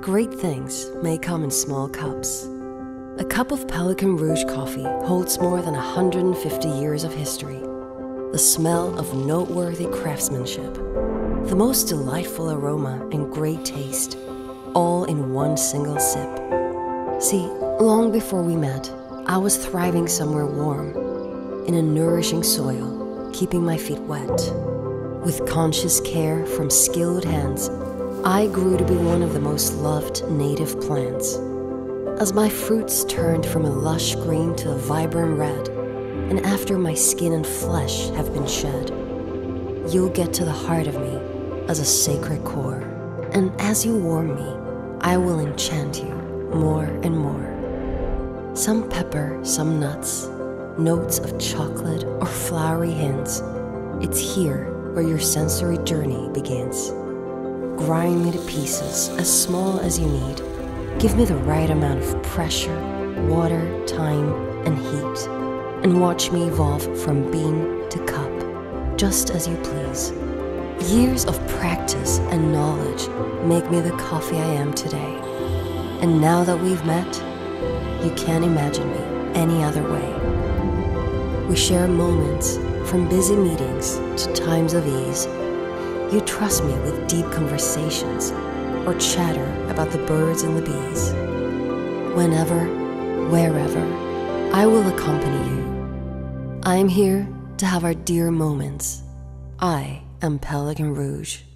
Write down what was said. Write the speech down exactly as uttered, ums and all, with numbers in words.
Great things may come in small cups. A cup of Pelican Rouge coffee holds more than one hundred fifty years of history, the smell of noteworthy craftsmanship, the most delightful aroma and great taste, all in one single sip. See, long before we met, I was thriving somewhere warm, in a nourishing soil, keeping my feet wet. With conscious care from skilled hands, I grew to be one of the most loved native plants. As my fruits turned from a lush green to a vibrant red, and after my skin and flesh have been shed, you'll get to the heart of me as a sacred core. And as you warm me, I will enchant you more and more. Some pepper, some nuts, notes of chocolate or flowery hints. It's here where your sensory journey begins. Grind me to pieces as small as you need. Give me the right amount of pressure, water, time, and heat, and watch me evolve from bean to cup, just as you please. Years of practice and knowledge make me the coffee I am today. And now that we've met, you can't imagine me any other way. We share moments from busy meetings to times of ease. You trust me with deep conversations or chatter about the birds and the bees. Whenever, wherever, I will accompany you. I am here to have our dear moments. I am Pelican Rouge.